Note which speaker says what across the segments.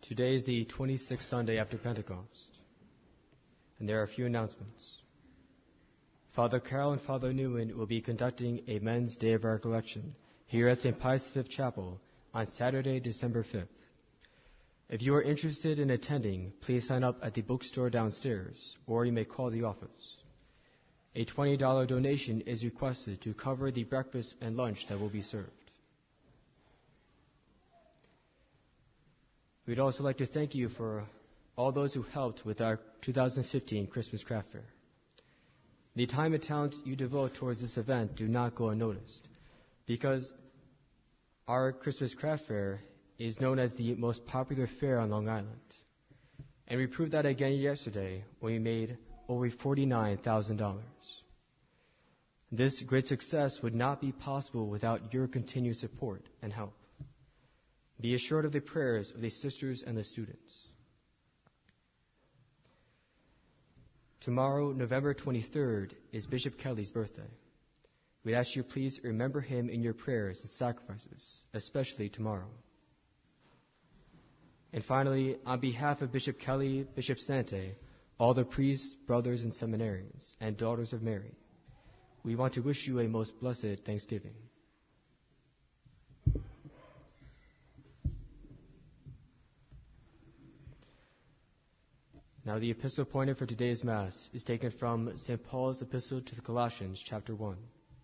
Speaker 1: Today is the 26th Sunday after Pentecost, and there are a few announcements. Father Carroll and Father Newman will be conducting a Men's Day of Recollection here at St. Pius V Chapel on Saturday, December 5th. If you are interested in attending, please sign up at the bookstore downstairs, or you may call the office. A $20 donation is requested to cover the breakfast and lunch that will be served. We'd also like to thank you for all those who helped with our 2015 Christmas Craft Fair. The time and talent you devote towards this event do not go unnoticed, because our Christmas Craft Fair is known as the most popular fair on Long Island. And we proved that again yesterday when we made over $49,000. This great success would not be possible without your continued support and help. Be assured of the prayers of the sisters and the students. Tomorrow, November 23rd, is Bishop Kelly's birthday. We'd ask you please remember him in your prayers and sacrifices, especially tomorrow. And finally, on behalf of Bishop Kelly, Bishop Sante, all the priests, brothers, and seminarians, and daughters of Mary, we want to wish you a most blessed Thanksgiving. Now the epistle pointed for today's Mass is taken from St. Paul's epistle to the Colossians, chapter 1.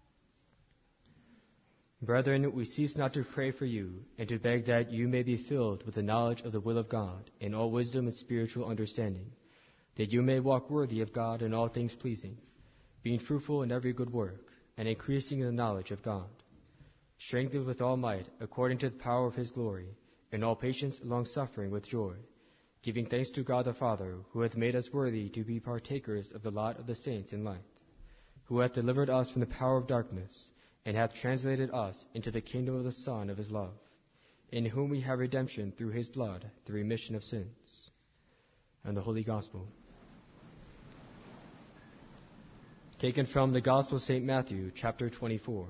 Speaker 1: Brethren, we cease not to pray for you, and to beg that you may be filled with the knowledge of the will of God, in all wisdom and spiritual understanding, that you may walk worthy of God in all things pleasing, being fruitful in every good work, and increasing in the knowledge of God, strengthened with all might, according to the power of his glory, in all patience and long-suffering with joy, giving thanks to God the Father, who hath made us worthy to be partakers of the lot of the saints in light, who hath delivered us from the power of darkness, and hath translated us into the kingdom of the Son of his love, in whom we have redemption through his blood, the remission of sins. And the Holy Gospel. Taken from the Gospel of St. Matthew, chapter 24.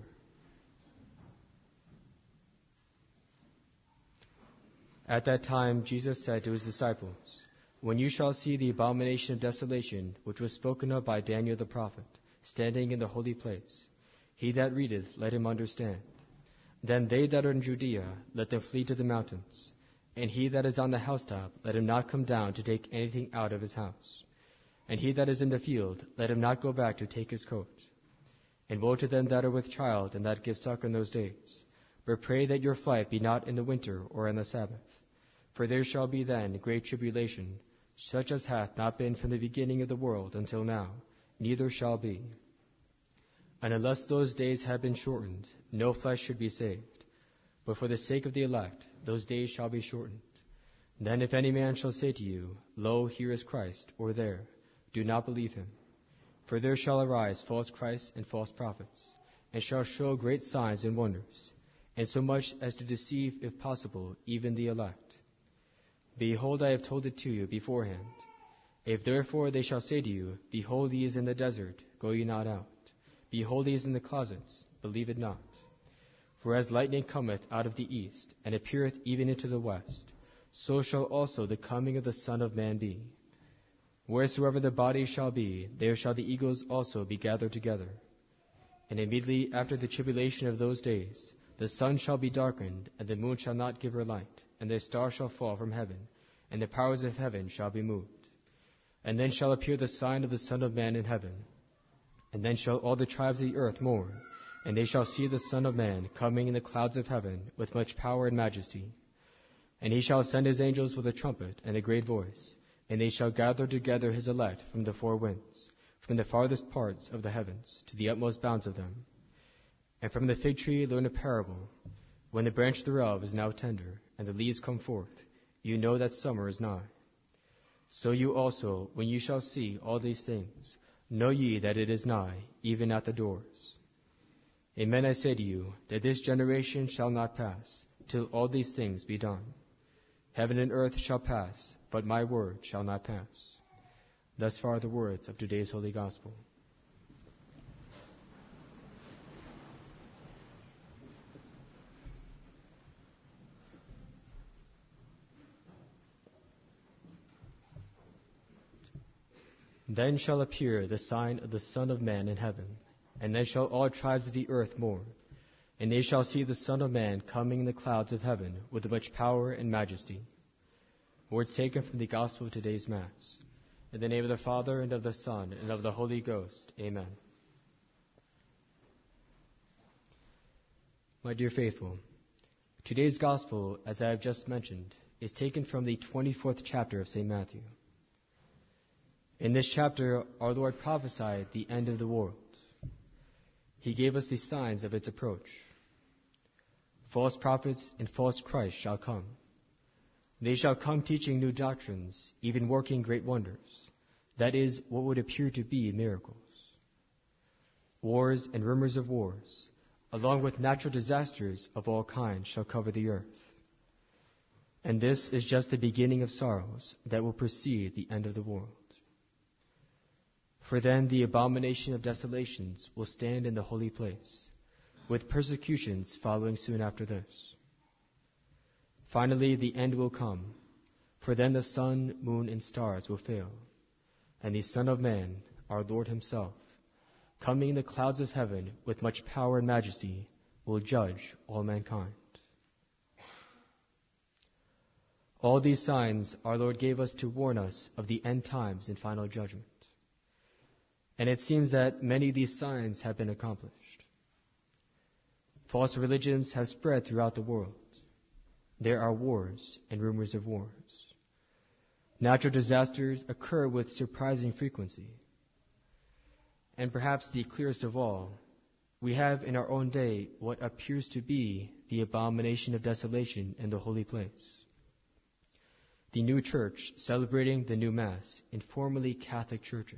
Speaker 1: At that time Jesus said to his disciples, When you shall see the abomination of desolation, which was spoken of by Daniel the prophet, standing in the holy place, he that readeth, let him understand. Then they that are in Judea, let them flee to the mountains. And he that is on the housetop, let him not come down to take anything out of his house. And he that is in the field, let him not go back to take his coat. And woe to them that are with child, and that give suck in those days. But pray that your flight be not in the winter or in the Sabbath. For there shall be then great tribulation, such as hath not been from the beginning of the world until now, neither shall be. And unless those days had been shortened, no flesh should be saved. But for the sake of the elect, those days shall be shortened. Then if any man shall say to you, Lo, here is Christ, or there, do not believe him. For there shall arise false Christs and false prophets, and shall show great signs and wonders, and so much as to deceive, if possible, even the elect. Behold, I have told it to you beforehand. If therefore they shall say to you, Behold, he is in the desert, go ye not out. Behold, he is in the closets, believe it not. For as lightning cometh out of the east, and appeareth even into the west, so shall also the coming of the Son of Man be. Wheresoever the body shall be, there shall the eagles also be gathered together. And immediately after the tribulation of those days, the sun shall be darkened, and the moon shall not give her light, and the stars shall fall from heaven, and the powers of heaven shall be moved. And then shall appear the sign of the Son of Man in heaven. And then shall all the tribes of the earth mourn, and they shall see the Son of Man coming in the clouds of heaven with much power and majesty. And he shall send his angels with a trumpet and a great voice, and they shall gather together his elect from the four winds, from the farthest parts of the heavens to the utmost bounds of them. And from the fig tree learn a parable. When the branch thereof is now tender, and the leaves come forth, you know that summer is nigh. So you also, when you shall see all these things, know ye that it is nigh, even at the doors. Amen, I say to you, that this generation shall not pass, till all these things be done. Heaven and earth shall pass, but my word shall not pass. Thus far the words of today's Holy Gospel. Then shall appear the sign of the Son of Man in heaven, and then shall all tribes of the earth mourn, and they shall see the Son of Man coming in the clouds of heaven with much power and majesty. Words taken from the Gospel of today's Mass. In the name of the Father, and of the Son, and of the Holy Ghost. Amen. My dear faithful, today's Gospel, as I have just mentioned, is taken from the 24th chapter of St. Matthew. In this chapter, our Lord prophesied the end of the world. He gave us the signs of its approach. False prophets and false Christ shall come. They shall come teaching new doctrines, even working great wonders. That is, what would appear to be miracles. Wars and rumors of wars, along with natural disasters of all kinds, shall cover the earth. And this is just the beginning of sorrows that will precede the end of the world. For then the abomination of desolations will stand in the holy place, with persecutions following soon after this. Finally, the end will come, for then the sun, moon, and stars will fail, and the Son of Man, our Lord himself, coming in the clouds of heaven with much power and majesty, will judge all mankind. All these signs our Lord gave us to warn us of the end times and final judgment. And it seems that many of these signs have been accomplished. False religions have spread throughout the world. There are wars and rumors of wars. Natural disasters occur with surprising frequency. And perhaps the clearest of all, we have in our own day what appears to be the abomination of desolation in the holy place. The new church celebrating the new Mass in formerly Catholic churches.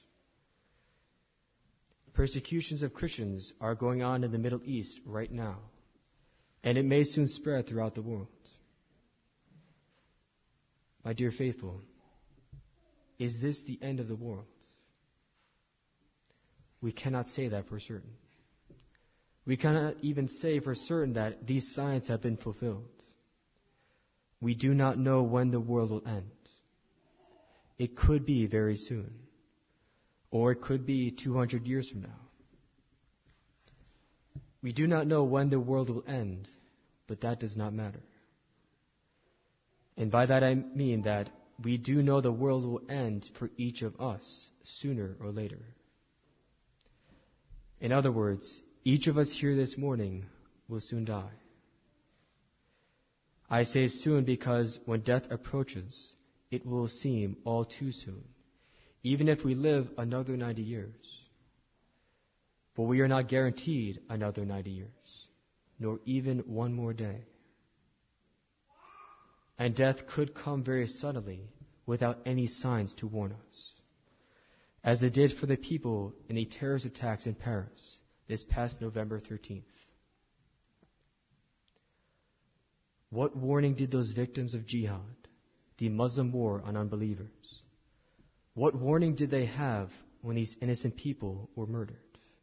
Speaker 1: Persecutions of Christians are going on in the Middle East right now, and it may soon spread throughout the world. My dear faithful, is this the end of the world? We cannot say that for certain. We cannot even say for certain that these signs have been fulfilled. We do not know when the world will end. It could be very soon. Or it could be 200 years from now. We do not know when the world will end, but that does not matter. And by that I mean that we do know the world will end for each of us sooner or later. In other words, each of us here this morning will soon die. I say soon because when death approaches, it will seem all too soon. Even if we live another 90 years. But we are not guaranteed another 90 years, nor even one more day. And death could come very suddenly without any signs to warn us, as it did for the people in the terrorist attacks in Paris this past November 13th. What warning did those victims of jihad, the Muslim war on unbelievers, what warning did they have when these innocent people were murdered?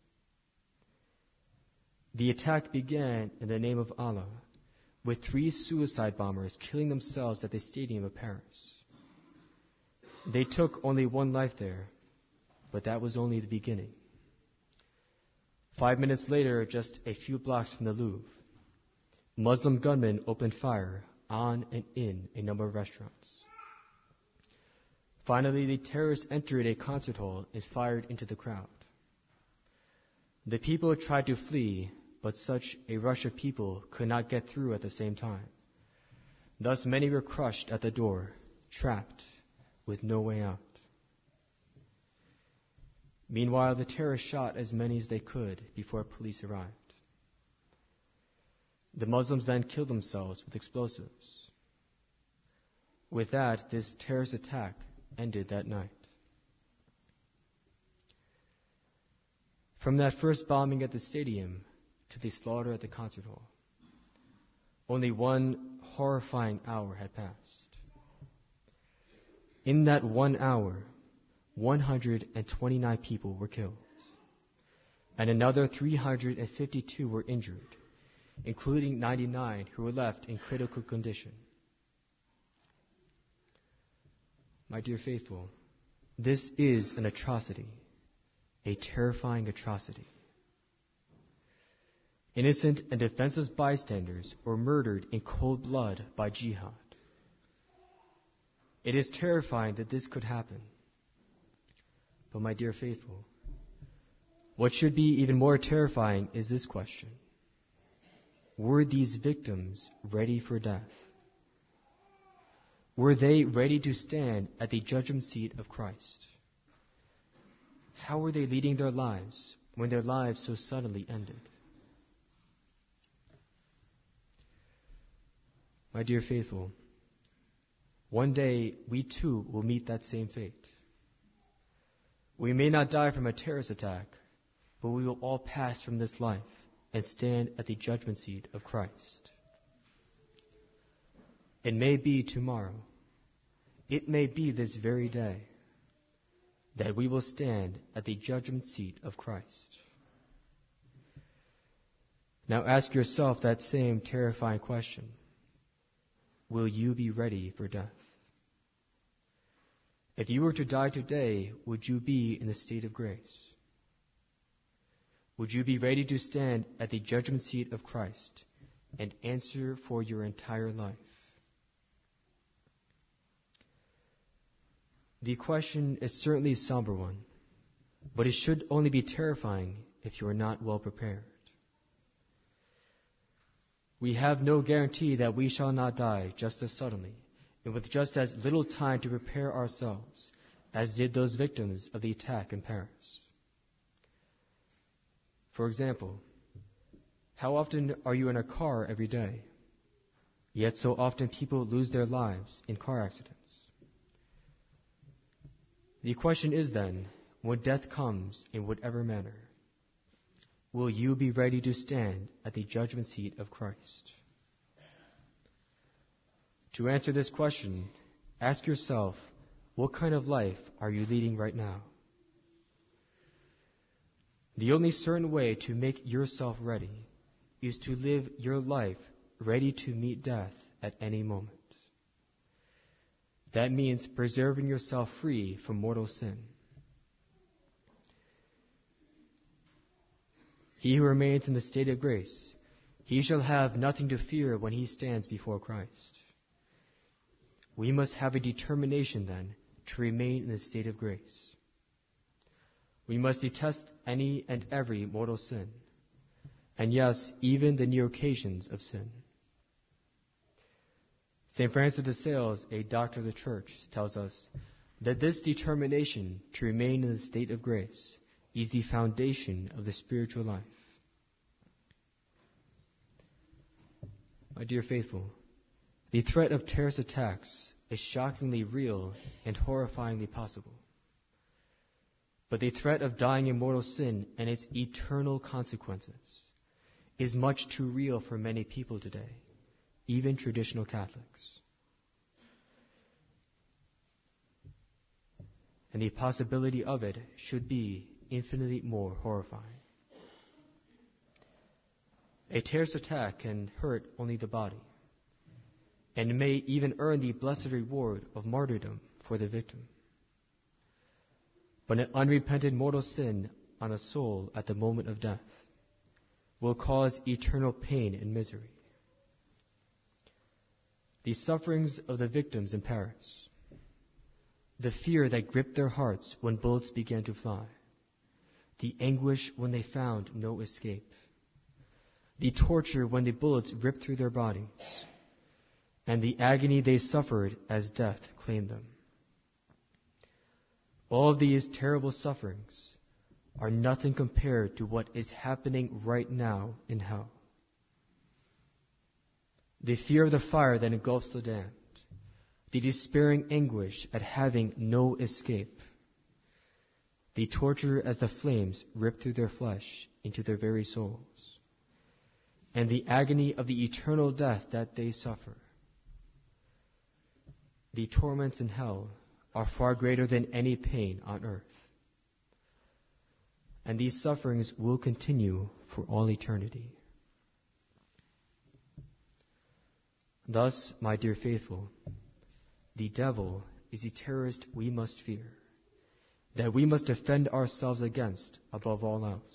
Speaker 1: The attack began in the name of Allah, with 3 suicide bombers killing themselves at the stadium of Paris. They took only 1 life there, but that was only the beginning. 5 minutes later, just a few blocks from the Louvre, Muslim gunmen opened fire on and in a number of restaurants. Finally, the terrorists entered a concert hall and fired into the crowd. The people tried to flee, but such a rush of people could not get through at the same time. Thus many were crushed at the door, trapped, with no way out. Meanwhile, the terrorists shot as many as they could before police arrived. The Muslims then killed themselves with explosives. With that, this terrorist attack ended that night. From that first bombing at the stadium to the slaughter at the concert hall, only 1 horrifying hour had passed. In that 1 hour, 129 people were killed, and another 352 were injured, including 99 who were left in critical condition. My dear faithful, This is an atrocity, a terrifying atrocity. Innocent and defenseless bystanders were murdered in cold blood by jihad. It is terrifying that this could happen. But my dear faithful, what should be even more terrifying is this question. Were these victims ready for death? Were they ready to stand at the judgment seat of Christ? How were they leading their lives when their lives so suddenly ended? My dear faithful, one day we too will meet that same fate. We may not die from a terrorist attack, but we will all pass from this life and stand at the judgment seat of Christ. It may be tomorrow, it may be this very day, that we will stand at the judgment seat of Christ. Now ask yourself that same terrifying question. Will you be ready for death? If you were to die today, would you be in a state of grace? Would you be ready to stand at the judgment seat of Christ and answer for your entire life? The question is certainly a somber one, but it should only be terrifying if you are not well prepared. We have no guarantee that we shall not die just as suddenly, and with just as little time to prepare ourselves as did those victims of the attack in Paris. For example, how often are you in a car every day? Yet so often people lose their lives in car accidents. The question is then, when death comes in whatever manner, will you be ready to stand at the judgment seat of Christ? To answer this question, ask yourself, what kind of life are you leading right now? The only certain way to make yourself ready is to live your life ready to meet death at any moment. That means preserving yourself free from mortal sin. He who remains in the state of grace, he shall have nothing to fear when he stands before Christ. We must have a determination then to remain in the state of grace. We must detest any and every mortal sin, and yes, even the near occasions of sin. St. Francis de Sales, a doctor of the Church, tells us that this determination to remain in the state of grace is the foundation of the spiritual life. My dear faithful, the threat of terrorist attacks is shockingly real and horrifyingly possible. But the threat of dying in mortal sin and its eternal consequences is much too real for many people today, even traditional Catholics. And the possibility of it should be infinitely more horrifying. A terrorist attack can hurt only the body, and may even earn the blessed reward of martyrdom for the victim. But an unrepentant mortal sin on a soul at the moment of death will cause eternal pain and misery. The sufferings of the victims in Paris, the fear that gripped their hearts when bullets began to fly, the anguish when they found no escape, the torture when the bullets ripped through their bodies, and the agony they suffered as death claimed them. All of these terrible sufferings are nothing compared to what is happening right now in hell. The fear of the fire that engulfs the damned, the despairing anguish at having no escape, the torture as the flames rip through their flesh into their very souls, and the agony of the eternal death that they suffer. The torments in hell are far greater than any pain on earth. And these sufferings will continue for all eternity. Thus, my dear faithful, the devil is a terrorist we must fear, that we must defend ourselves against above all else.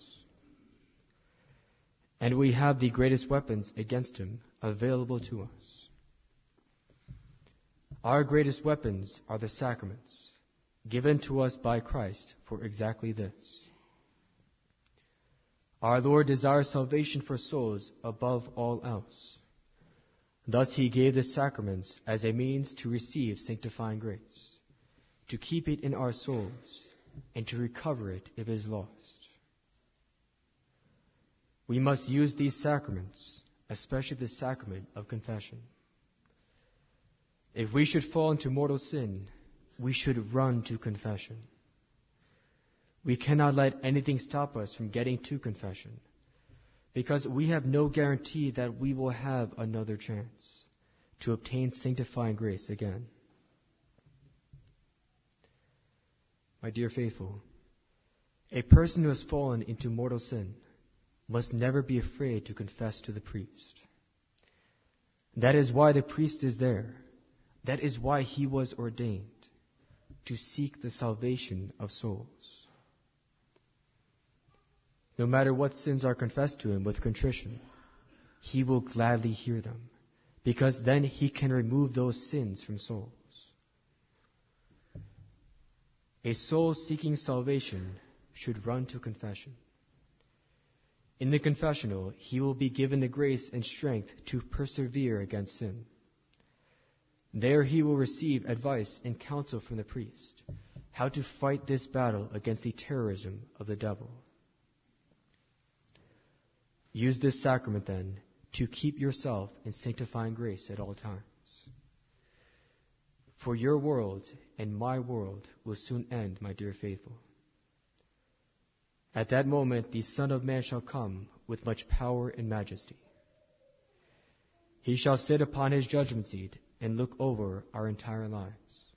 Speaker 1: And we have the greatest weapons against him available to us. Our greatest weapons are the sacraments, given to us by Christ for exactly this. Our Lord desires salvation for souls above all else. Thus he gave the sacraments as a means to receive sanctifying grace, to keep it in our souls, and to recover it if it is lost. We must use these sacraments, especially the sacrament of confession. If we should fall into mortal sin, we should run to confession. We cannot let anything stop us from getting to confession, because we have no guarantee that we will have another chance to obtain sanctifying grace again. My dear faithful, a person who has fallen into mortal sin must never be afraid to confess to the priest. That is why the priest is there. That is why he was ordained, to seek the salvation of souls. No matter what sins are confessed to him with contrition, he will gladly hear them, because then he can remove those sins from souls. A soul seeking salvation should run to confession. In the confessional, he will be given the grace and strength to persevere against sin. There he will receive advice and counsel from the priest, how to fight this battle against the terrorism of the devil. Use this sacrament, then, to keep yourself in sanctifying grace at all times. For your world and my world will soon end, my dear faithful. At that moment, the Son of Man shall come with much power and majesty. He shall sit upon his judgment seat and look over our entire lives.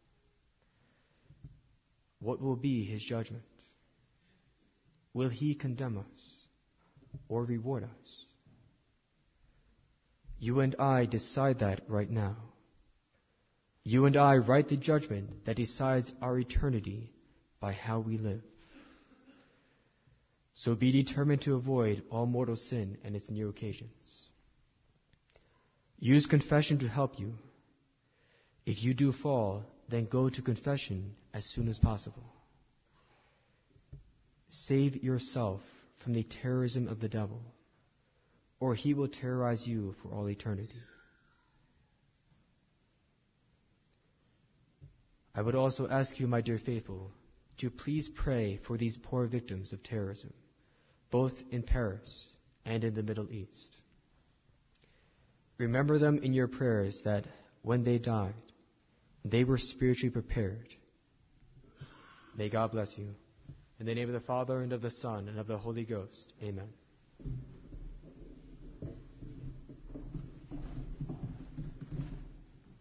Speaker 1: What will be his judgment? Will he condemn us or reward us? You and I decide that right now. You and I write the judgment that decides our eternity by how we live. So be determined to avoid all mortal sin and its new occasions. Use confession to help you. If you do fall, then go to confession as soon as possible. Save yourself from the terrorism of the devil, or he will terrorize you for all eternity. I would also ask you, my dear faithful, to please pray for these poor victims of terrorism, both in Paris and in the Middle East. Remember them in your prayers that when they died, they were spiritually prepared. May God bless you. In the name of the Father, and of the Son, and of the Holy Ghost. Amen.